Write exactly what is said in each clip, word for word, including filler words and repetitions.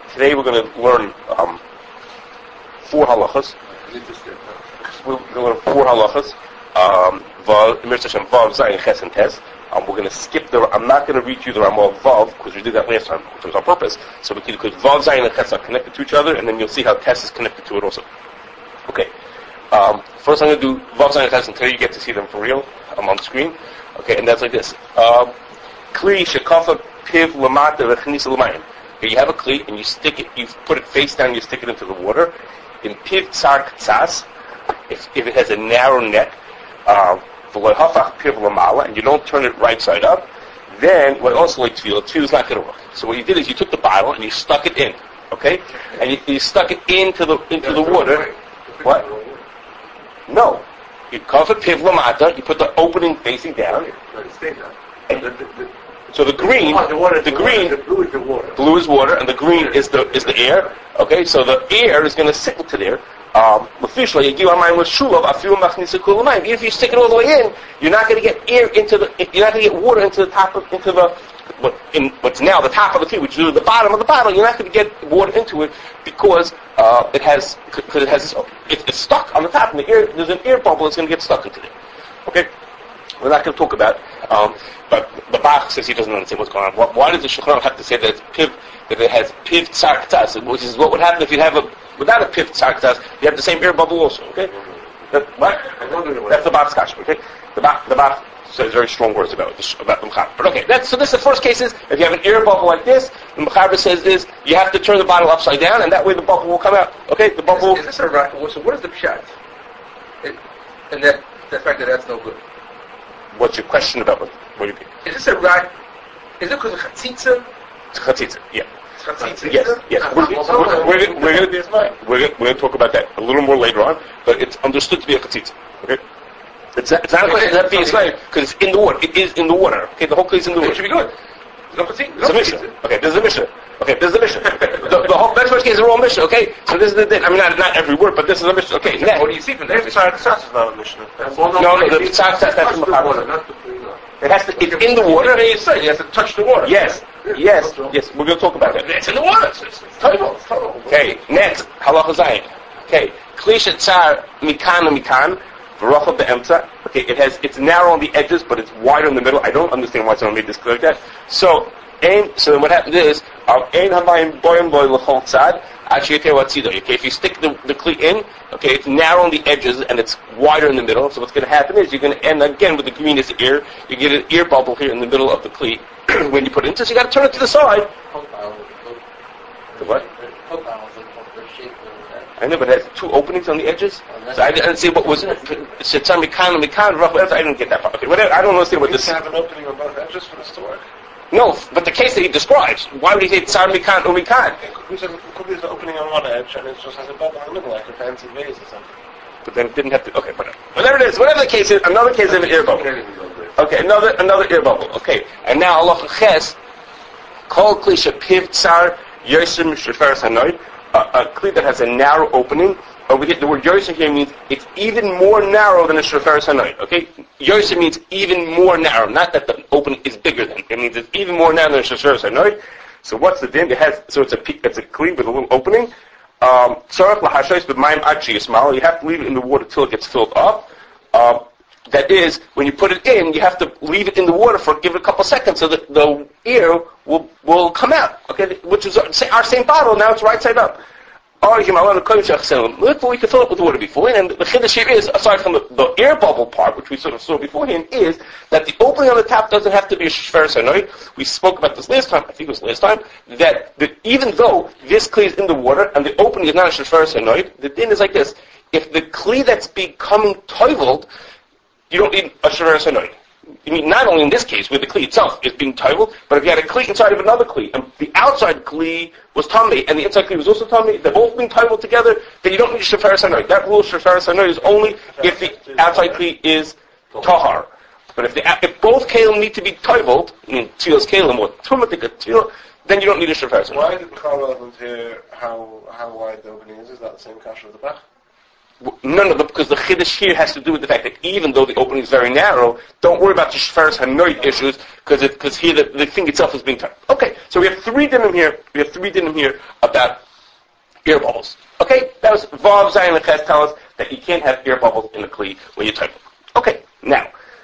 Today we're going to learn um, four halachas. We're going to learn four halachas. Um, Vav, Vav, Zayin, Ches, and Tes. Um, we're going to skip the. I'm not going to read you the Ramah of Vav because we did that last time, which was on purpose. So we can, because Vav, Zayin, and Ches are connected to each other, and then you'll see how Tes is connected to it also. Okay. Um, first, I'm going to do Vav, Zayin, and Ches until you get to see them for real. I'm on the screen. Okay, and that's like this. Um, Kli shekafa piv lamata v'chnisa l'mayim. You have a kli and you stick it, you put it face down, you stick it into the water. In piv tsar ktsas, if, if it has a narrow neck, v'lo hafach piv lamala, and you don't turn it right side up, then what also like tefillah, tefillah is not going to work. So what you did is you took the bottle and you stuck it in, okay, and you, you stuck it into the into the water. What? No, you cover piv lamata, you put the opening facing down. And, so the green, oh, the, water, the, the green, water, the blue is the water. Blue is water, and the green is the is the air. Okay, so the air is going to sit into there. Um, officially, even if you stick it all the way in, you're not going to get air into the. You're not going to get water into the top of into the what in what's now the top of the tea, which is the bottom of the bottle. You're not going to get water into it because uh, it has because it has it, it's stuck on the top, and the air there's an air bubble that's going to get stuck into there. Okay. We're not going to talk about, um, but the Bach says he doesn't understand what's going on. Why, why does the Shulchan Aruch have to say that it's piv, that it has piv tsar ktas, which is what would happen if you have a without a piv tsar ktas, you have the same air bubble also. Okay, that, what? That's the Bach's kasha. Okay, the Bach, the Bach says very strong words about this, about the Mechaber. But okay, that's so. This is the first case is if you have an air bubble like this, the Mechaber says is you have to turn the bottle upside down, and that way the bubble will come out. Okay, the bubble. Is, is this a right? So what is the pshat? It, and that the fact that that's no good. What's your question about what? What do you think? Is this a right? Is it because of chatzitza? It's chatzitza, yeah. Chatzitza? Yes, yes. We're, we're, we're, we're, we're going we're, we're to talk about that a little more later on, but it's understood to be a chatzitza. Okay? It's not, it's not a question that being Israel because it's in the water. It is in the water. Okay, the whole case is in the water. It should be good. No chatzitza. It's a mission. Okay, this is a mission. Okay, this is a mission. the, the whole first case is a wrong mission. Okay, so this is the I mean, not, not every word, but this is a mission. Okay, yeah, next. What do you see from there? The Tzar Ktsas is not a mission. No, no, the Tzar Ktsas that's the Mechaber. It has to. It's in the water. You say it has to touch the water. Yes, yes, yes. We're going to talk about that. It's in the water. It's, it's total, total. Okay, next halacha zayin. Okay, klisha tsar mikan mikan v'rochav be'emtza. Okay, it has. It's narrow on the edges, but it's wide in the middle. I don't understand why someone made this clear like that. So. Ein, so what happens is, ein hamayim boyim boy l'chol tzad, actually okay, if you stick the, the kli in, okay, it's narrow on the edges and it's wider in the middle, so what's going to happen is you're going to end again with the greenest ear, you get an ear bubble here in the middle of the kli when you put it in, so you got to turn it to the side. The what? I know, but it has two openings on the edges, so I didn't see what was it. Shetzar mikan mikan, I didn't get that part. Okay, whatever, I don't understand what this. You have an opening on both edges for this to work. No, but the case that he describes, why would he say tsar mikan umikan? It could be, it could be the opening on one edge and it just has a bubble in the middle like a fancy vase or something. But then it didn't have to, okay, whatever. Whatever it is, whatever the case is, another case of an ear bubble. Okay, another another ear bubble. Okay, and now Allah ches, kol kli shepiv tsar yosim sheferes hanoid, a kli that has a narrow opening. Over here, the word yosim here means it's even more narrow than a sheferes hanoid. Okay, yosim means even more narrow, not that the opening is bigger than. It means it's even more narrow than a sheferes hanoid. So what's the din? It has so it's a it's a kli with a little opening. Um, you have to leave it in the water till it gets filled up. Um, that is, when you put it in, you have to leave it in the water for give it a couple seconds so that the air will will come out. Okay, which is our same bottle. Now it's right side up. Or we can fill it with water beforehand. And the chiddush here is, aside from the, the air bubble part, which we sort of saw beforehand, is that the opening on the top doesn't have to be a sheferes hanoid. We spoke about this last time, I think it was last time, that the, even though this kli is in the water and the opening is not a sheferes hanoid, the din is like this. If the kli that's becoming toiveled, you don't need a sheferes hanoid. I mean, not only in this case, where the kli itself is being toiveled, but if you had a kli inside of another kli, and the outside kli was tamei, and the inside kli was also tamei, they're both being toiveled together, then you don't need sheferes hanoid. That rule, sheferes hanoid, is only if the outside kli is tahar. But if the if both kelim need to be toiveled, I mean, tzilas kelim or tumatik tzilah, then you don't need a sheferes hanoid. Why is it relevant here how how wide the opening is? Is that the same kasha of the Bach? No, no, because the chiddush here has to do with the fact that even though the opening is very narrow, don't worry about the sheferes hanoid issues because because here the, the thing itself is being turned. Okay, So we have three dinim here. We have three dinim here about air bubbles. Okay, that was Vav Zayin and Ches tell us that you can't have air bubbles in the kli when you type. Okay, now,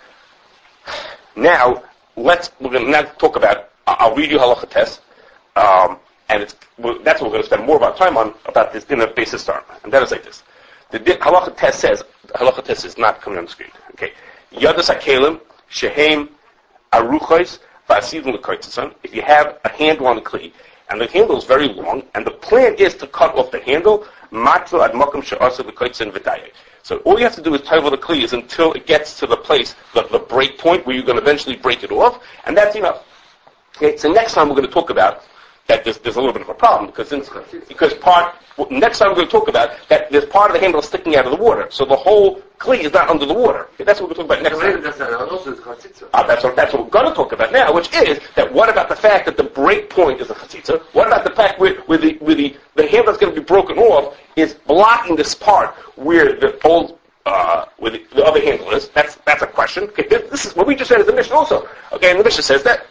now let's we're going to now talk about. I'll read you halacha test, um, and it's well, that's what we're going to spend more of our time on about this din of basis star, and that is like this. The din, halacha test says halacha test is not coming on the screen. Okay, yadas hakelim shehem aruchos v'asidin l'koitzason. If you have a handle on the kli, and the handle is very long, and the plan is to cut off the handle, matro ad makom she'asa l'koitzin v'dayeh. So all you have to do is tighten the kli is until it gets to the place, the, the break point where you're going to eventually break it off, and that's enough. Okay, so next time we're going to talk about that there's, there's a little bit of a problem because since, because part well, next time we're going to talk about that there's part of the handle sticking out of the water, so the whole kli is not under the water. Okay, that's what we're going to talk about next time. Uh, that's what that's what we're going to talk about now, which is that what about the fact that the break point is a chatzitza? What about the fact where, where the where the the handle that's going to be broken off is blocking this part where the old uh, where the, the other handle is? That's that's a question. Okay, this, this is what we just said is the Mishnah also. Okay, and the Mishnah says that.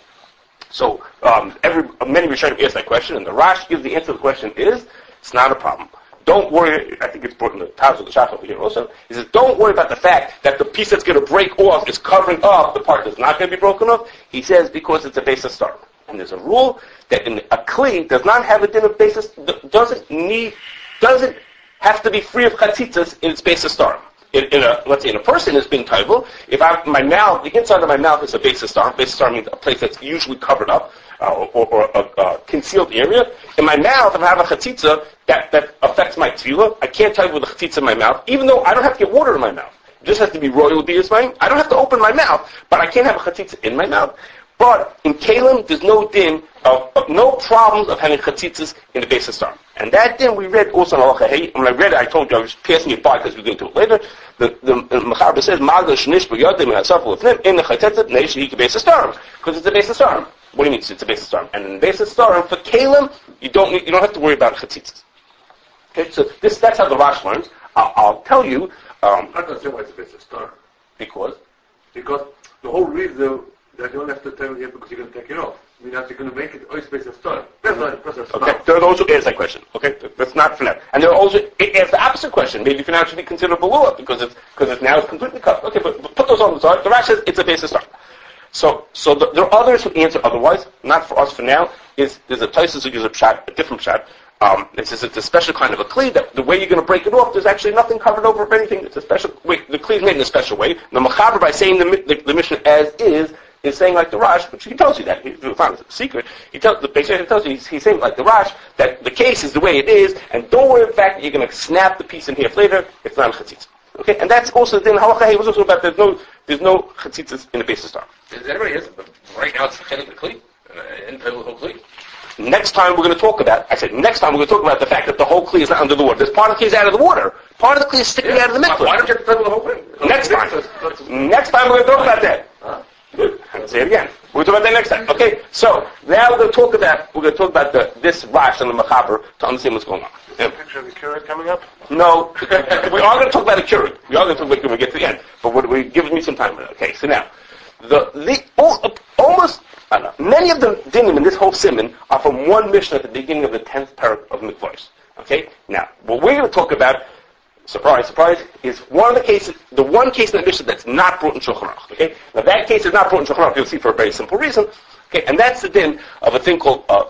So um, every many Rishonim ask that question, and the Rash gives the answer to the question is it's not a problem. Don't worry. I think it's brought in the Taz of the Shach over here also. He says don't worry about the fact that the piece that's going to break off is covering up the part that's not going to be broken off. He says because it's a basis star, and there's a rule that in a kli does not have a din of basis, doesn't need, doesn't have to be free of chatzitzas in its basis star. In, in a, let's say in a person is being taival, if I, my mouth, the inside of my mouth is a basis star, basis star means a place that's usually covered up, uh, or, or a, a concealed area. In my mouth, if I have a chatzitza that, that affects my tefillah, I can't taival with a chatzitza in my mouth, even though I don't have to get water in my mouth. It just has to be royal diyasmayim. I don't have to open my mouth, but I can't have a chatzitza in my mouth. But in Kalim, there's no din of, of no problems of having chatzitzas in the basis star. And that din we read also in Halacha Hey. When I read it, I told you I was passing it by because we're going to do it later. The the, the Mechaber says Magal Shnish B'Yodim and Asafel Lefnim in the Chatzitzat Neish Hika basis star because it's a basis star. What do you mean? It's a basis star. And in the basis star for Kalim, you don't need, you don't have to worry about chatzitzas. Okay, so this that's how the Rash learns. I'll, I'll tell you. Um, I don't see why it's a basis star. Because because the whole reason that you don't have to tell it because you're going to take it off. I mean, that you're going to make it always space of star. That's not that's a okay, there are those who answer that question. Okay, that's not for now. And there are also it asks the opposite question. Maybe for now it should be considered below it because it's because it's now it's completely cut. Okay, but, but put those on the side. The Rash says it's a basis star. So, so the, there are others who answer otherwise. Not for us for now. Is there's a Taisus who gives a shot, a different shot. Um, it says it's a special kind of a kli that the way you're going to break it off, there's actually nothing covered over of anything. It's a special way. The kli is made in a special way. The Mechaber, by saying the, the, the Mishnah as is, is saying like the Rash, which he tells you that. He found it's a secret. He tells the Beishay tells you he's, he's saying like the Rash that the case is the way it is, and don't worry about the fact that you're going to snap the piece in half later. It's not a chatzitza. Okay, and that's also the halacha. He was also about there's no there's no chatzitzas in the basis star. Is everybody is but right now it's the kli, in the whole kli. Next time we're going to talk about, I said, next time we're going to talk about the fact that the whole kli is not under the water. There's part of the kli is out of the water. Part of the kli is sticking Yeah. out of the mikvah. Why don't you have to tell the whole thing? Next time. Next time we're going to talk about that. Huh? Good. I'll say it again. We'll talk about that next time. Okay, so now we're going to talk about, we're going to talk about the, this Rash and the Mechaber to understand what's going on. Yeah. Picture of the curate coming up? No, we are going to talk about a Keurig. We are going to talk about it when we get to the end. But what, we give me some time. Okay, so now, the, the all, almost, I don't know, many of the dinim in this whole simon are from one Mishnah at the beginning of the tenth parak of Mikvahs. Okay, now, what we're going to talk about, surprise, surprise, is one of the cases, the one case in the Mishnah that's not brought in Shulchan Aruch. Okay, now that case is not brought in Shulchan Aruch, you'll see for a very simple reason. Okay, and that's the din of a thing called uh,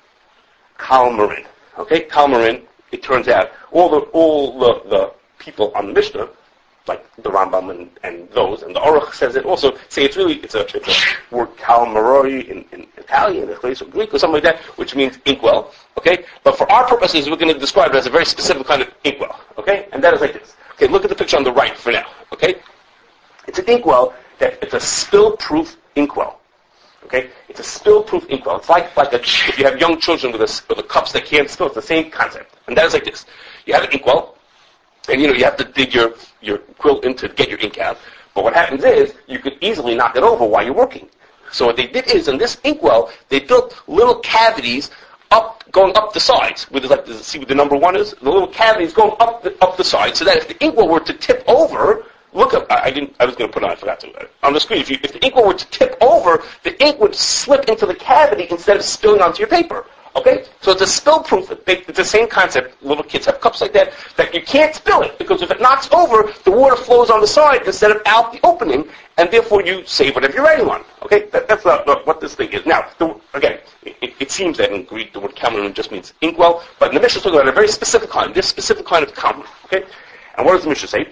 Kal Marin. Okay, Kal Marin. It turns out all the all the, the people on the Mishnah, like the Rambam and, and those, and the Aruch says it also, say it's really, it's a, it's a word Kal Maroi in, in Italian, or Greek, or something like that, which means inkwell, okay? But for our purposes, we're going to describe it as a very specific kind of inkwell, okay? And that is like this. Okay, look at the picture on the right for now, okay? It's an inkwell that, it's a spill-proof inkwell. Okay, it's a spill-proof inkwell. It's like like a, if you have young children with a with a cups that can't spill. It's the same concept, and that is like this: you have an inkwell, and you know you have to dig your your quill in to get your ink out. But what happens is you could easily knock it over while you're working. So what they did is in this inkwell they built little cavities up going up the sides. Where there's like see what the number one is? The little cavities going up the up the sides, so that if the inkwell were to tip over, look up, I, I didn't, I was going to put it on, I forgot to. On the screen, if, you, if the ink well were to tip over, the ink would slip into the cavity instead of spilling onto your paper. Okay? So it's a spill-proof. It's the same concept. Little kids have cups like that, that you can't spill it, because if it knocks over, the water flows on the side instead of out the opening, and therefore you save whatever you're writing on. Okay? That, that's not, not what this thing is. Now, the, again, it, it seems that in Greek the word kamen just means inkwell, but in the Mishnah is talking about a very specific kind, this specific kind of kamen. Okay? And what does the Mishnah say?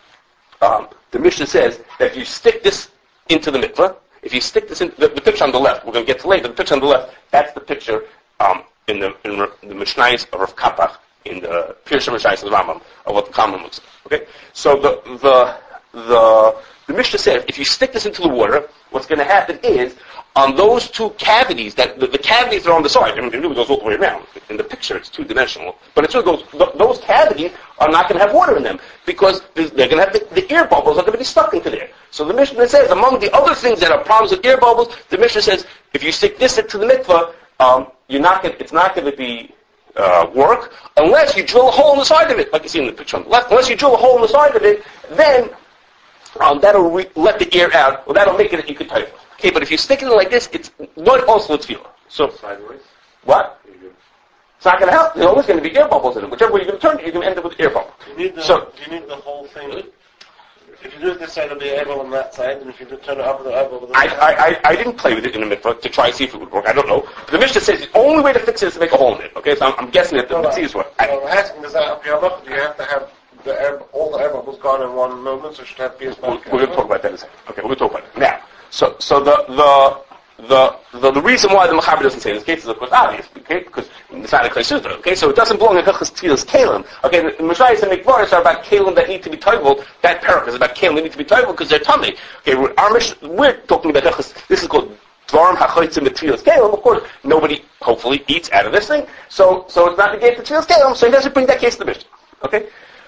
Um, the Mishnah says that if you stick this into the mikveh, if you stick this in, the, the picture on the left, we're going to get to later, the picture on the left, that's the picture um, in the in the Mishnayos of Rav Kapach, in the Pirush Mishnayos of the Rambam, of what the kamen looks like. Okay? So the, the, the, the Mishnah says, if you stick this into the water, what's going to happen is, on those two cavities, that the, the cavities that are on the side, I mean, it really goes all the way around. In the picture, it's two-dimensional. But it's really goes, th- those cavities are not going to have water in them, because they're going to have, the, the air bubbles are going to be stuck into there. So the Mishnah says, among the other things that are problems with air bubbles, the Mishnah says, if you stick this into the mikveh, um, you're not going it's not going to be, uh, work, unless you drill a hole in the side of it, like you see in the picture on the left. Unless you drill a hole in the side of it, then, um, that'll re- let the air out, or that'll make it that you could type it. Okay, but if you stick it in like this, it's not also it's feel. So Sideways. what? It's not going to help. There's always going to be air bubbles in it. Whichever way you're going to turn it, you're going to end up with air bubble. You need the, So you need the whole thing. If you do it this side, it'll be air bubble on that side, and if you do turn it up, it'll air bubble on I, that side. I, I, I didn't play with it in the mikvah to try to see if it would work. I don't know. But the Mishnah says the only way to fix it is to make a hole in it. Okay, so I'm, I'm guessing that the No, Mitzvah is what. no, I'm asking, is that up your look? Do you have to have the air, all the air bubbles gone in one moment, or should have be as We're, back? we're going to talk about that in a second. Okay, we're going to talk about it now. So, so the the the the, the reason why the Mechaber doesn't say in this case is of course obvious, okay? Because it's not a Klei Sutra, okay? So it doesn't belong in Hilchos Tfilas Kalim. Okay, the Mishnayos and Mikvaros are about Kalim that need to be toivel. That parak is about Kalim that need to be toivel because they're tummy. Okay, we're, our Mishnah, we're talking about Hilchos. This is called Dvarim HaChotzim Tfilas Kalim. Of course, nobody hopefully eats out of this thing, so so it's not negated to Tfilas Kalim. So he doesn't bring that case to the Mishnah, okay?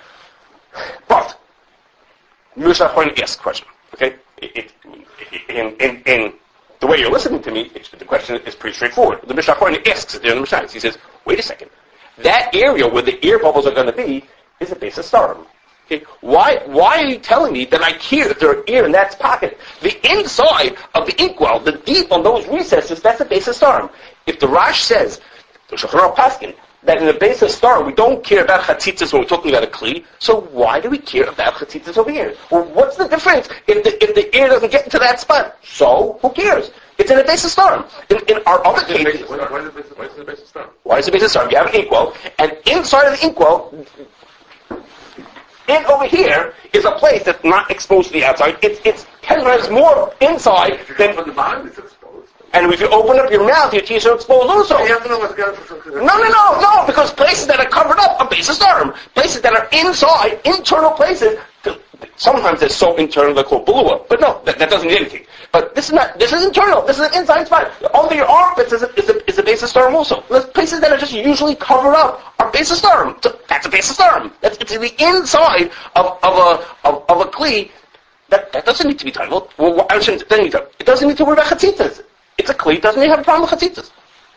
But Mishnah Chorin asks a question, okay? It, it, in, in, in the way you're listening to me, it's, the question is pretty straightforward. The Mishnah Chorin asks it there in the Mishnah. He says, wait a second. That area where the air bubbles are going to be is a base of starim. Okay? Why, why are you telling me that I care if there are air in that pocket? The inside of the inkwell, the deep on those recesses, that's a base of starim. If the Rash says, the Shulchan Aruch Paskin, that in the base of star, we don't care about chatzitzas when we're talking about a kli, so why do we care about chatzitzas over here? Well, what's the difference if the, if the air doesn't get into that spot? So, who cares? It's in the base of star. In, in our other cases... Why is it why is it the base of star? Why is the base of star? You have an inkwell, and inside of the inkwell, in over here, is a place that's not exposed to the outside. It's, it's ten times more inside than... From the bottom, it's exposed. And if you open up your mouth, your teeth are exposed also. You have to know what's going on. No, no, no, no, because places that are covered up are base of starim. Places that are inside, internal places, sometimes they're so internal they're called balua. But no, that, that doesn't mean anything. But this is not, this is internal. This is an inside spot. Under your armpits is a, is a, is a base of starim also. The places that are just usually covered up are base of starim. So that's a base of starim. That's, it's in the inside of, of a, of, of a kli. That, that doesn't need to be titled. Well, I shouldn't, it doesn't need to, it doesn't need to worry about chatzitzas. It's a kli, doesn't even have a problem with chatzitzas.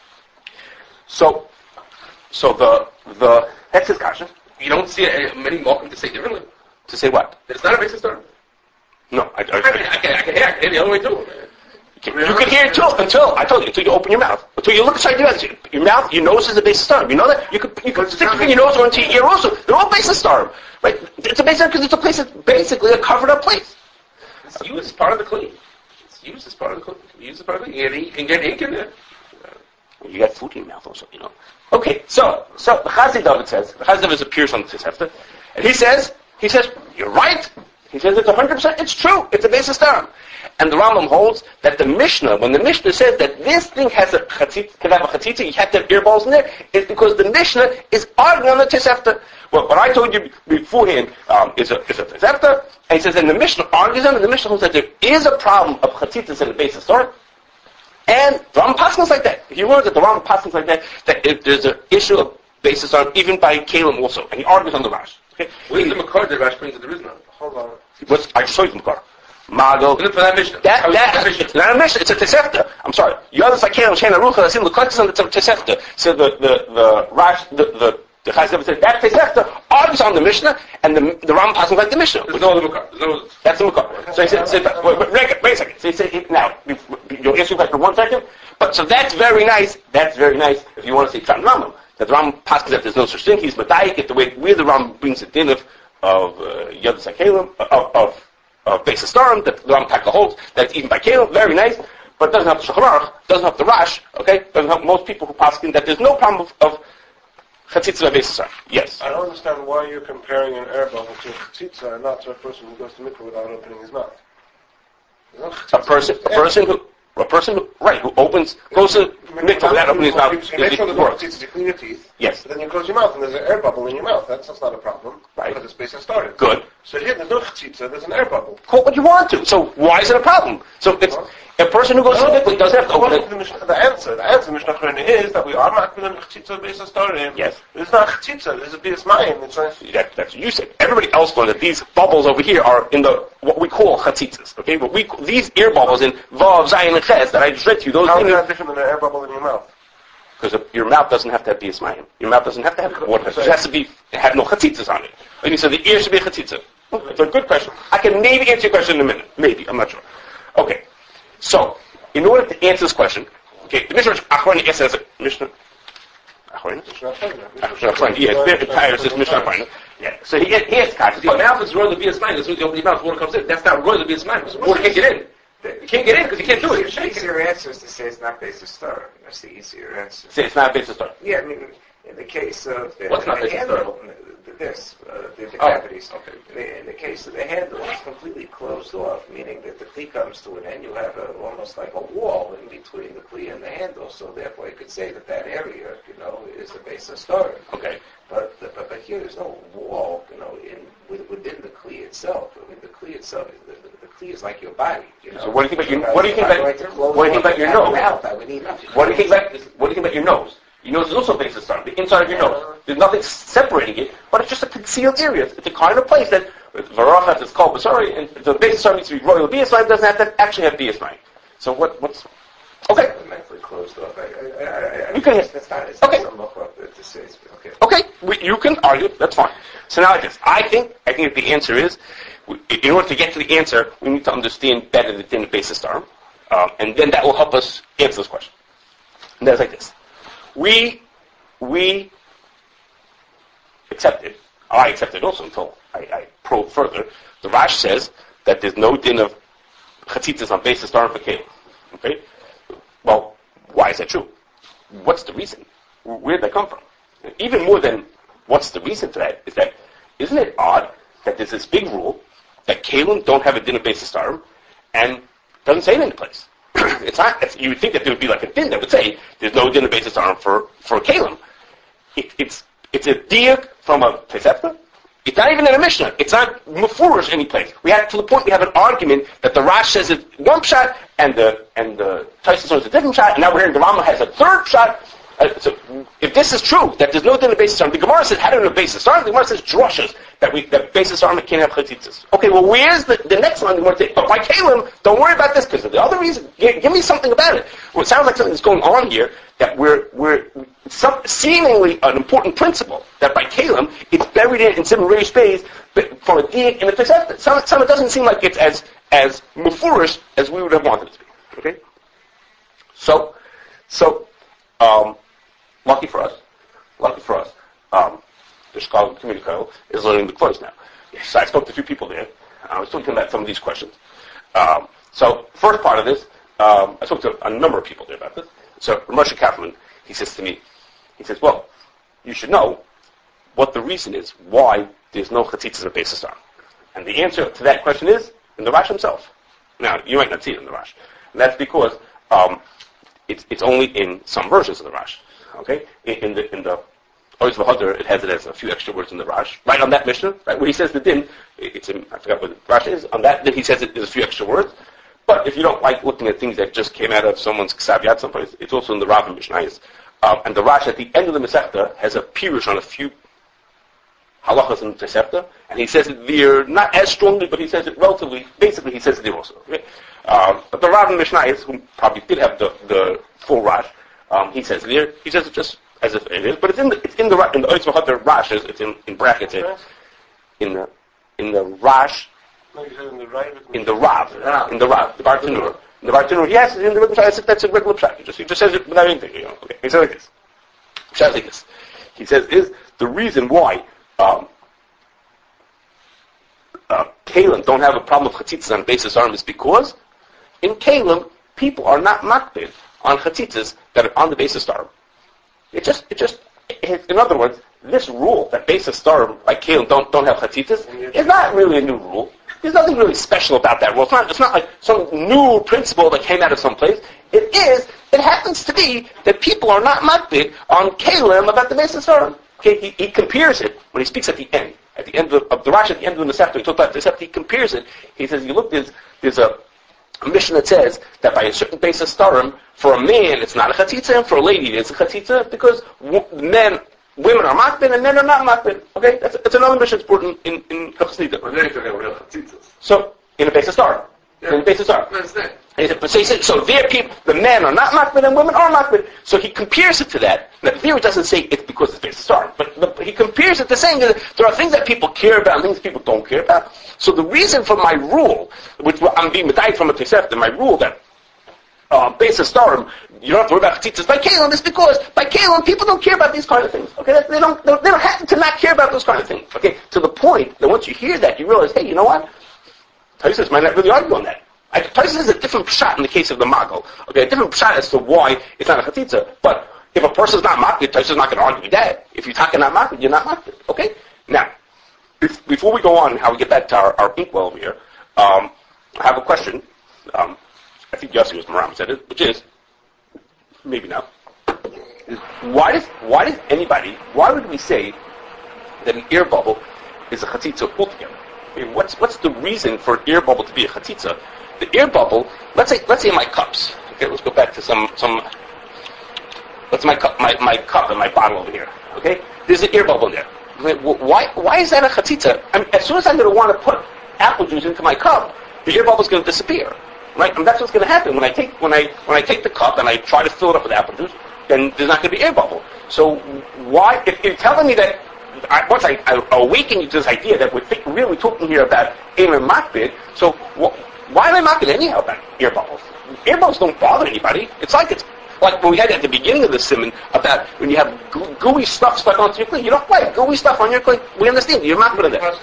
So, so the, the, that's his kasha. You don't see uh, many welcome to say differently. To say what? It's not a basic term. No, I, I, I, I, can, I can hear, I can hear the other way too. You can, you can hear it too, until, I told you, until you open your mouth. Until you look inside your mouth. Your mouth, your nose is a basic term. You know that? You could, you could stick your nose or into your ear also. They're all basic term. Right? It's a basic because it's a place that's basically a covered up place. It's used as part of the clean. It's used as part of the clean. Used as part of the clean. You can get ink in there. You got food in your mouth also, you know. Okay, so, so, the Chazdi David says, the Chazdi David appears on this hefta, and he says, he says, you're right. He says it's one hundred percent, it's true, it's a basis term. And the Rambam holds that the Mishnah, when the Mishnah says that this thing has a chatzitza, can have a chatzitza, you have to have ear balls in there, it's because the Mishnah is arguing on the Tosefta. Well, what I told you beforehand um, is a, is a Tosefta, and he says, and the Mishnah argues on, and the Mishnah holds that there is a problem of chatzitzas in the basis term. And the Rambam passes like that. He learns that the Rambam passes like that, that if there's an issue of basis on, even by Kalim also. And he argues on the Rash. Okay? Where's the Makar that Rash brings that there is none? Hold on. What's, I showed you the Makar. Mago. Look for that Mishnah. That, that, it's not a Mishnah, it's a Tosefta. I'm sorry. Yodas like Kalim, Shana Rucha, Asim, the Klexis, and it's a Tosefta. So the, the, the Rash, the, the, the Chazal said, that Tosefta argues on the Mishnah, and the the Ram passes like the Mishnah. There's no other Mukar. There's no... That's the Mukar. So he said, said wait, wait, wait, wait a second. So he said, now, you'll answer that for one second. But so that's very nice. That's very nice if you want to say Pshat Rambam. That the Ram passes that there's no such thing. He's Matayik. If the way where the Ram brings it in of of Yad Sakelim of of of Beis Hastarim, that the Ram Taka holds that it's even by Kelim. Very nice. But it doesn't have the Shulchan Aruch, doesn't have the Rash, okay? Doesn't have most people who pass in that there's no problem of, of Chatzitza by Beis Hastarim. Yes. I don't understand why you're comparing an air bubble to a Chatzitza and not to a person who goes to mikveh without opening his mouth. No a person, a person who, a person who, right, who opens, goes to mikveh without opening his mouth. You make sure there's no Chatzitza to clean your teeth. Yes. Then you close your mouth and there's an air bubble in your mouth. That's, that's not a problem. Right. Because the space has started. Good. So here there's no Chatzitza, there's an air bubble. Call what you want to. So why is it a problem? So it's, a person who goes to mikveh doesn't have to open it. The, Mishnah, the answer, the answer Mishnah Chorina is that we are makbilim Chatzitza Beis Hastarim. Yes. It's not Chatzitza, it's a Bias Mayim. It's not... That, that's what you said. Everybody else knows that these bubbles over here are in the, what we call Chatzitzas. Okay? What we, these ear bubbles in Vav, Zayin, and Ches that I just read to you, those How is things. that different than an air bubble in your mouth? Because your mouth doesn't have to have Bias Mayim. Your mouth doesn't have to have water. It has to be, have no Chatzitzas on it. And you said the ear should be a Chatzitza. It's a good question. I can maybe answer your question in a minute. Maybe. I'm not sure. Okay. So, in order to answer this question, okay, the Mishnah Achronim answers it. Mishnah Achronim? Mishnah Chorina. Mishnah Achronim. Yeah, it's very says Mishnah Achronim. Yeah. So he he has kasha. But now if it's royal to be a smile, as soon as you open your mouth, water comes in. That's not royal to be a smile. Water can't get in. You can't get in because you can't do it. The easier answer is to say it's not based on star. That's the easier answer. Say it's not based on star. Yeah, I mean, in the case of the, What's not the based on handle, the, this, uh, the, the Oh, cavities. okay. The, in the case of the handle, it's completely closed off, meaning that the kli comes to an end. You have a, almost like a wall in between the kli and the handle. So therefore, you could say that that area, you know, is the base of star. Okay. But, but but here there's no wall, you know, in within the kli itself. I mean, the kli itself, the, the, the kli is like your body. You know? So what do you think about your? So What do you think if I about? were to close What do you think off about your that nose? mouth, I would need nothing. What do you think about? What do you think about your nose? Your nose is also based on star. The inside of your nose. There's nothing separating it, but it's just a concealed area. It's a kind of place that Varachat is called Basari, and the base of star needs to be royal. B S I doesn't have to actually have B S I. So what? What's okay? Mentally closed off. I, I, I, I, You can- That's not. It's okay. not somewhat to say. Okay. Okay, we, you can argue. That's fine. So now like this. I think, I think that the answer is, we, in order to get to the answer, we need to understand better the din of basis star, um, and then that will help us answer this question. And that's like this. We, we accepted, I accepted also until I, I probe further, the Rash says that there's no din of chatzitzas on basis star and fakeh. Okay? Well, why is that true? What's the reason? Where did that come from? Even more than what's the reason for that is that, isn't it odd that there's this big rule that Kalim don't have a din of basis star and doesn't say it in the place? It's not, it's, you would think that there would be like a din that would say there's no din of basis star for, for Kalim. It, it's, it's a diak from a Tosefta. It's not even in a Mishnah. It's not mufurish any place. We have to the point we have an argument that the Rash says it's one shot and the and the Tosefta says it's a different shot, and now we're hearing the Rambam has a third shot. Uh, so if this is true, that there's no din of basis on, the Gemara says how do you know basis on? The Gemara says drushes that we that basis on can't have chatzitzas. Okay, well where's the, the next one? The Gemara says, but by Kalim, don't worry about this because of the other reason. Give, give me something about it. Well, it sounds like something that's going on here that we're we're some, seemingly an important principle that by Kalim it's buried in in some rare space from a diak in a Tosefta. Some some it doesn't seem like it's as as mufurish as we would have wanted it to be. Okay, so so. Um, Lucky for us, lucky for us, um, the Chicago Community College is learning the close now. So I spoke to a few people there. I was talking about some of these questions. Um, so first part of this, um, I spoke to a number of people there about this. So Moshe Kaufman, he says to me, he says, well, you should know what the reason is why there's no chatzitzas of basis star. And the answer to that question is in the Rash himself. Now, you might not see it in the Rash. And that's because um, it's, it's only in some versions of the Rash. Okay, in, in the in the Oz V'Hadar, it has it as a few extra words in the Rash. Right on that Mishnah, right where he says the din, it's in, I forgot what the Rash is. On that, then he says it, there's a few extra words. But if you don't like looking at things that just came out of someone's Ksav Yad someplace, it's also in the Rav and Mishnayos. Um, and the Rash at the end of the Masechta has a pirush on a few halachas in the Tosefta, and he says it there not as strongly, but he says it relatively. Basically, he says it there also. Okay? Um, but the Rav and Mishnayos, who probably did have the the full Rash. Um, he says there, he says it just as if it is, but it's in the it's in the in the Oitz V'Choter Rash. It's in, in brackets. It, in the in the Rash. No, you said in the right. In the Rav. In the Rav. The Bartanur. In the Bartanur. Yes, in the Pshat. That's, that's a regular Pshat. He just he just says it without anything. You know. Okay. He says like this. Pshat like this. He says is the reason why um, uh, Kalim don't have a problem with Chatzitzas on basis arm is because in Kalim people are not makbid on Chatzitzas that are on the basis arm. It just, it just, it, in other words, this rule that basis star like Kalim don't don't have Chatzitzas is not really a new rule. There's nothing really special about that rule. It's not, it's not like some new principle that came out of some place. It is, it happens to be that people are not makbid on Kalim about the basis star. Okay, he, he compares it when he speaks at the end. At the end of, of the Rashi, at the end of the Masechta, he talks about this, he compares it. He says, you look, there's, there's a, a mission that says that by a certain basis starim, for a man it's not a chatzitza, and for a lady it's a chatzitza, because w- men, women are makbid and men are not makbid. Okay, that's, that's another mission that's important in in Hilchos Nida. But then you're talking about real chatzitzas. So in a basis starim, Yeah. in a basis starim. That's it. And he said, but so he said, so their people, the men are not makbid and women are makbid. So he compares it to that. Now the theory doesn't say it's because it's basis starim, but the, he compares it to saying that there are things that people care about and things people don't care about. So the reason for my rule, which I'm being medayed from a Tosefta, my rule that uh, basis starim, you don't have to worry about chatzitzas by Kalim, is because by Kalim people don't care about these kind of things. Okay, they don't, they don't have to not care about those kind of things. Okay, to the point that once you hear that, you realize, hey, you know what? Tosefos might not really argue on that. Tosefos is a different pshat in the case of the Magal. Okay, a different pshat as to why it's not a chatzitza. But if a person's not makbid, Tosefos is not going to argue with that. If you're talking not makbid, you're not makbid. Okay? Now, if, before we go on, how we get back to our, our inkwell over here, um, I have a question. Um, I think Yossi was Maram said it, which is, maybe not. Is why does why does anybody? Why would we say that an air bubble is a chatzitza altogether? I mean, what's what's the reason for an air bubble to be a chatzitza? The air bubble, let's say let's say my cups. Okay, let's go back to some some. Let's my cup, my, my cup and my bottle over here. Okay, there's an air bubble in there. Why why is that a chatzitza? I mean, as soon as I'm going to want to put apple juice into my cup, the air bubble is going to disappear. Right? And that's what's going to happen when I take when I when I take the cup and I try to fill it up with apple juice. Then there's not going to be air bubble. So why? If you're telling me that I, once I, I awaken you to this idea that we're think, really talking here about aim and makbid, so wh- why am I makbid anyhow about air bubbles? Air bubbles don't bother anybody. It's like it's like when we had at the beginning of the simon about when you have goo- gooey stuff stuck onto your clean. You don't like gooey stuff on your clean. We understand. You're makbid of that.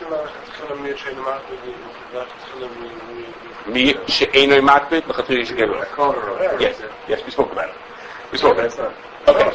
Me she'enoi makbid l'chaturi she'enoi. Yes, yes, we spoke about it. We spoke about it. Okay.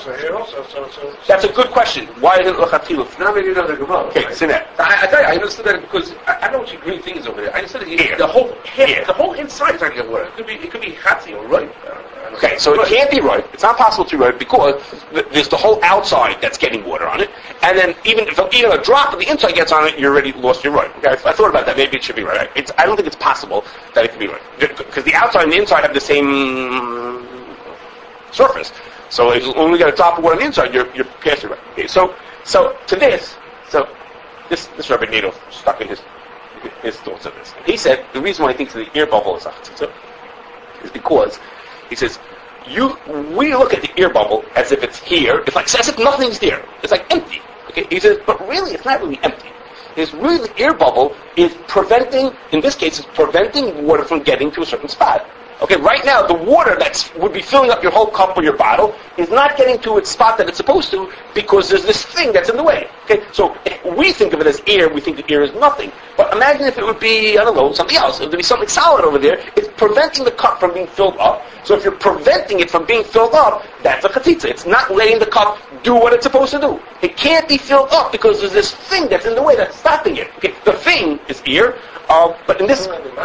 That's a good question. Why isn't l'chatilu? Now maybe you know the Gemara. Okay, sit there. I, I tell you, I understood that because I, I know what your green thing is over there. I understood that Here. the whole head, Here. the whole inside is not going to work. It could be, it could be chatzi or right. Okay, so it can't be right. It's not possible to be right because th- there's the whole outside that's getting water on it, and then even if even a drop of the inside gets on it, you already lost your right. Okay, I, I thought about that. Maybe it should be right. It's, I don't think it's possible that it can be right because the outside and the inside have the same surface. So if you only got a drop of water on the inside, you're you're past your right. Okay, so so to this, so this this Rabbi Nato stuck in his his thoughts of this. He said the reason why he thinks the air bubble is a chatzitza is because he says, you, we look at the air bubble as if it's here. It's like, as if nothing's there. It's like empty. Okay? He says, but really, it's not really empty. It's really the air bubble is preventing, in this case, it's preventing water from getting to a certain spot. Okay, right now, the water that would be filling up your whole cup or your bottle is not getting to its spot that it's supposed to because there's this thing that's in the way. Okay, so if we think of it as air, we think the air is nothing. But imagine if it would be, I don't know, something else. It would be something solid over there. It's preventing the cup from being filled up. So if you're preventing it from being filled up, that's a chatzitza. It's not letting the cup do what it's supposed to do. It can't be filled up because there's this thing that's in the way that's stopping it. Okay, the thing is air, uh, but in this...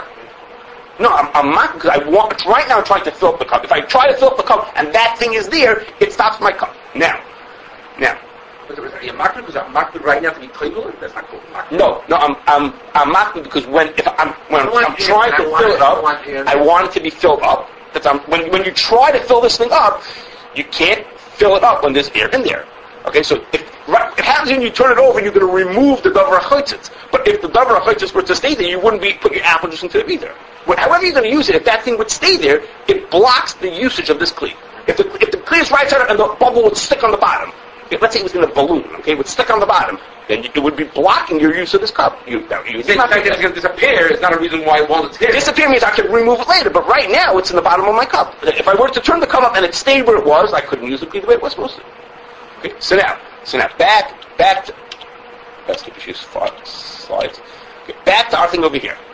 No, I'm, I'm not, because I want, right now I'm trying to fill up the cup. If I try to fill up the cup and that thing is there, it stops my cup. Now, now. Are you makbid because I'm makbid right now to be toivel? That's not cool. No, no, I'm, I'm, I'm makbid because when, if I'm, when I'm, I'm trying to fill it up, I want it to be filled up. That's, um, when, when you try to fill this thing up, you can't fill it up when there's air in there. Okay, so if, right, it happens when you turn it over, you're going to remove the davar hachotzitz. But if the davar hachotzitz were to stay there, you wouldn't be put your apple juice into it either. But however you're going to use it, if that thing would stay there, it blocks the usage of this kli. If the if the kli is right side up and the bubble would stick on the bottom, if, let's say it was in a balloon, okay, it would stick on the bottom, then it would be blocking your use of this cup. You, you, The fact that it's going to disappear is not a reason why while it's here. disappear means I could remove it later, but right now it's in the bottom of my cup. If I were to turn the cup up and it stayed where it was, I couldn't use it the way it was supposed to. Okay, so now, so now back, back to, let's keep a few slides. Okay, back to our thing over here.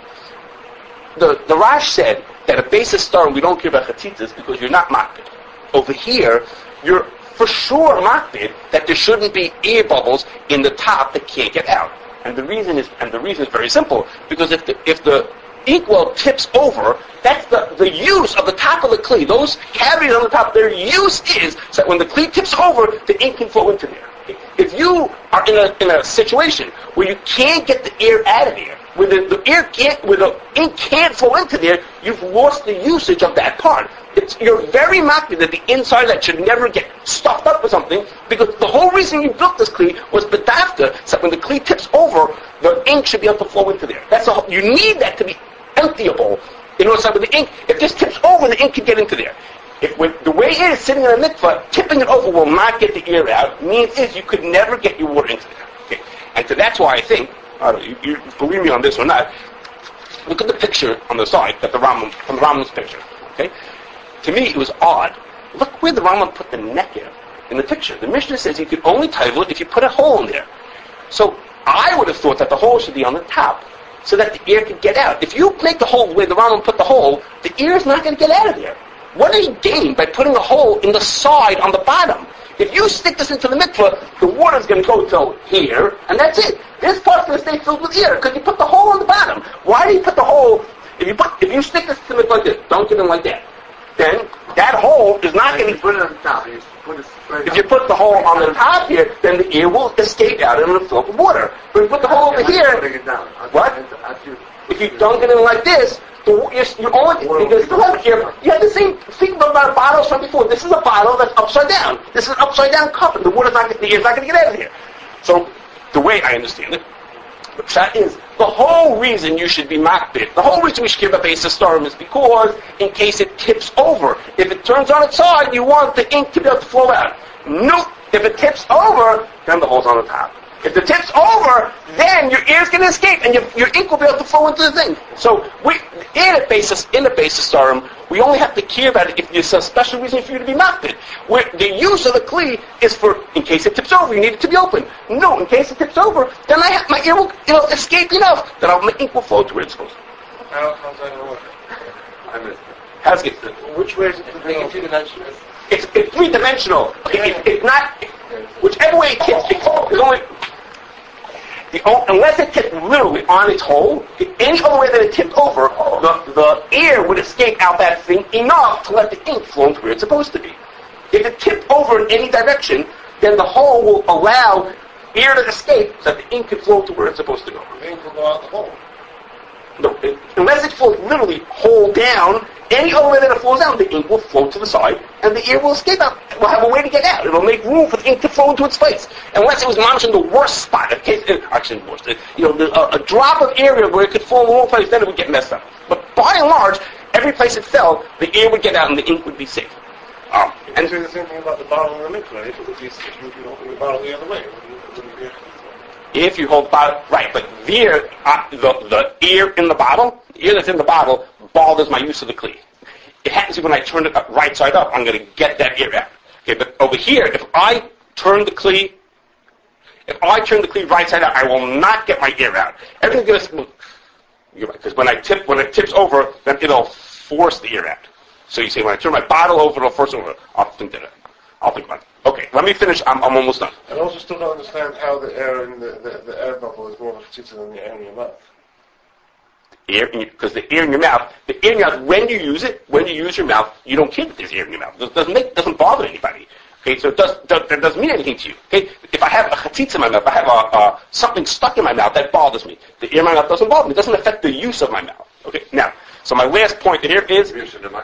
The, the Rash said that a basis star, we don't care about chatzitzas because you're not makbid. Over here, you're for sure makbid that there shouldn't be air bubbles in the top that can't get out. And the reason is, and the reason is very simple, because if the, if the inkwell tips over, that's the, the use of the top of the kli. Those cavities on the top, their use is so that when the kli tips over, the ink can flow into there. If you are in a in a situation where you can't get the air out of there, where the, the air can't, where the ink can't flow into there, you've lost the usage of that part. It's, you're very makbid that the inside of that should never get stuffed up with something, because the whole reason you built this kli was bedafka, so that when the kli tips over, the ink should be able to flow into there. That's the whole, you need that to be emptyable in order to start with the ink. If this tips over, the ink can get into there. If when, the way it is sitting in a mikvah, tipping it over will not get the air out. Means is you could never get your water into there. Okay, and so that's why I think, I don't know, you, you believe me on this or not, look at the picture on the side that the Rambam, from the Rambam's picture. Okay, to me it was odd. Look where the Rambam put the neck in in the picture. The Mishnah says you could only title it if you put a hole in there. So I would have thought that the hole should be on the top, so that the air could get out. If you make the hole where the Rambam put the hole, the air is not going to get out of there. What do you gain by putting a hole in the side on the bottom? If you stick this into the mikvah, the water's going to go till here, and that's it. This part's going to stay filled with air, because you put the hole on the bottom. Why do you put the hole, if you put, if you stick this to the mikvah like this, don't get in like that, then that hole is not going to... put it on the top. You put it straight If you put the hole on the top here, then the air will escape out and it'll fill up with water. But if you put the hole over here... What? If you dunk it in like this, the, you're, you're only, you're going to still have air. You have the same thing about bottles from before. This is a bottle that's upside down. This is an upside down cup, and the water's not, the air's not going to get out of here. So, the way I understand it, the pshat is, the whole reason you should be makbid, the whole reason we should give a basis storm is because, in case it tips over, if it turns on its side, you want the ink to be able to flow out. Nope. If it tips over, then the hole's on the top. If the tip's over, then your air's going to escape, and your, your ink will be able to flow into the thing. So, we, in a basis, in a basis storm, we only have to care about it if there's a special reason for you to be makbid. Where the use of the kli is for, in case it tips over, you need it to be open. No, in case it tips over, then I have, my air will, it'll escape enough that I'll, my ink will flow to where it's supposed to. How, how's that going to work? I missed it. How's it? Which way is it? It's two-dimensional. It's, it's three-dimensional. It, it, it's not, whichever way it tips, it's, it's only, the, unless it tipped literally on its hole, any other way that it tipped over, the, the air would escape out that thing enough to let the ink flow into where it's supposed to be. If it tipped over in any direction, then the hole will allow air to escape so that the ink can flow to where it's supposed to go. The ink will go out the hole. No, it, unless it flows literally hole down, any other way that it flows down, the ink will flow to the side, and the air will escape out. It will have a way to get out. It will make room for the ink to flow into its place. Unless it was managed in the worst spot, in case, actually worst, you know, the, a, a drop of area where it could fall in the wrong place, then it would get messed up. But by and large, every place it fell, the air would get out and the ink would be safe. Um, And say the same thing about the bottle in the mikvah. If it would be, if you could open the bottle the other way, it wouldn't, it wouldn't be. if you hold the bottle, right, but the air, uh, the, the air in the bottle, the air that's in the bottle, bothers my use of the kli. It happens when I turn it up, right side up, I'm going to get that air out. Okay, but over here, if I turn the kli, if I turn the kli right side up, I will not get my air out. Everything's going to smooth. You're right, because when I tip, when it tips over, then it'll force the air out. So you say, when I turn my bottle over, it'll force it over. I'll think that. I'll think about it. Okay, let me finish. I'm, I'm almost done. I also still don't understand how the air in the, the, the air bubble is more of a chitzah than the air in your mouth. Air, because the air in your mouth, the air in your mouth, when you use it, when you use your mouth, you don't care that there's air in your mouth. It doesn't make, doesn't bother anybody. Okay, so it does, does, that doesn't mean anything to you. Okay, if I have a chatzitza in my mouth, if I have a, uh, something stuck in my mouth, that bothers me. The air in my mouth doesn't bother me. It doesn't affect the use of my mouth. Okay, now, so my last point here is...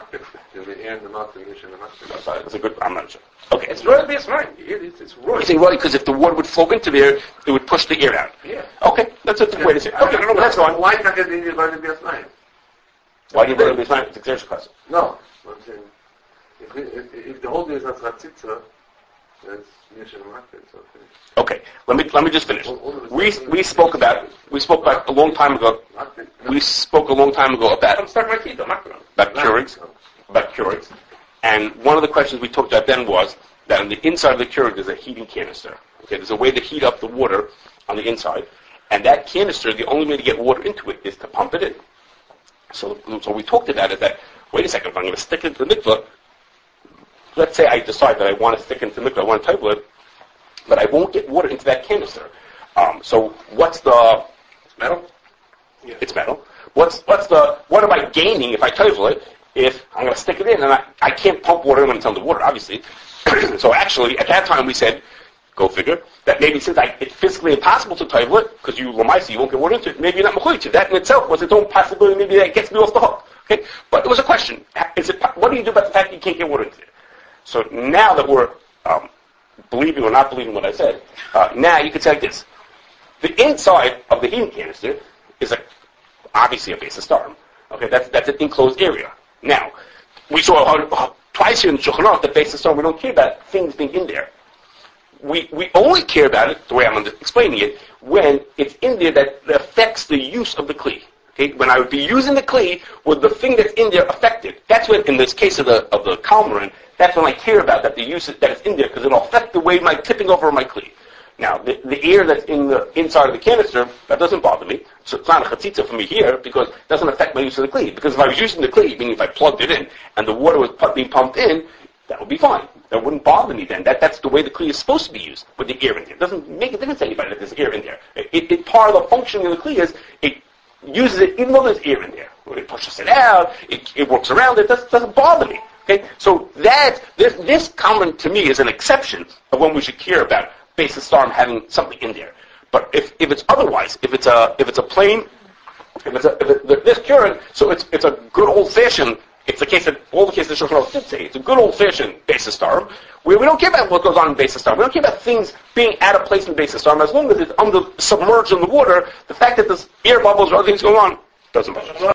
That's a good, I'm not sure. Okay. It's royal based mine. It's, it's royal. You say, well, because if the water would flow into there, it would push the air out. Yeah. Okay, that's a good way to say it. Okay, no, no, that's fine. Why can't it be royal based mine? Why do you bring this line? It's a question. No, I'm saying, if, if, if the whole thing is not chatzitza, That's Mission Market, so Okay, let me let me just finish. We we spoke about we spoke about a long time ago. We spoke a long time ago about I'm starting my key, I'm not going about Keurigs, about Keurigs, and one of the questions we talked about then was that on the inside of the Keurig there's a heating canister. Okay, there's a way to heat up the water on the inside, and that canister, the only way to get water into it is to pump it in. So, so we talked about it that, wait a second, if I'm going to stick it into the mikvah, let's say I decide that I want to stick it into the mikvah, I want to toilet, but I won't get water into that canister. Um, so what's the, metal? Yeah. It's metal. What's, what's the, what am I gaining if I toilet if I'm going to stick it in and I, I can't pump water in when it's under water, obviously. So actually, at that time we said, go figure, that maybe since I, it's physically impossible to toilet, because you lamaisi, you won't get water into it, maybe you're not mechuyev. That in itself was its own possibility, maybe that gets me off the hook. Okay? But it was a question. Is it, what do you do about the fact that you can't get water into it? So now that we're um, believing or not believing what I said, uh, now you could say like this. The inside of the heating canister is a, obviously a base of starm. Okay, that's, that's an enclosed area. Now, we saw how, how, twice here in the Shulchan Aruch that base of starm, we don't care about things being in there. We we only care about it, the way I'm explaining it, when it's in there that affects the use of the kli. Okay? When I would be using the kli, would the thing that's in there affected? That's when, in this case of the of the kalmarin, that's when I care about that the use that it's in there, because it'll affect the way my tipping over my kli. Now, the, the air that's in the inside of the canister, that doesn't bother me. So it's not a chatzitza for me here, because it doesn't affect my use of the kli. Because if I was using the kli, meaning if I plugged it in, and the water was pu- being pumped in, that would be fine. That wouldn't bother me then. That, that's the way the kli is supposed to be used, with the air in there. It doesn't make a difference to anybody that there's air in there. It, it, part of the functioning of the kli is, it uses it even though there's air in there. When it pushes it out, it, it works around it, it doesn't, doesn't bother me. Okay? So that, this, this comment to me is an exception of when we should care about base of storm having something in there. But if, if it's otherwise, if it's a, if it's a plain, if it's a, if it, this Keurig, so it's, it's a good old fashioned, it's the case that all the cases the Shulchan Aruch did say. It's a good old-fashioned basis storm where we don't care about what goes on in basis storm. We don't care about things being out of place in basis storm. As long as it's under submerged in the water, the fact that there's air bubbles or other things going on doesn't bother us.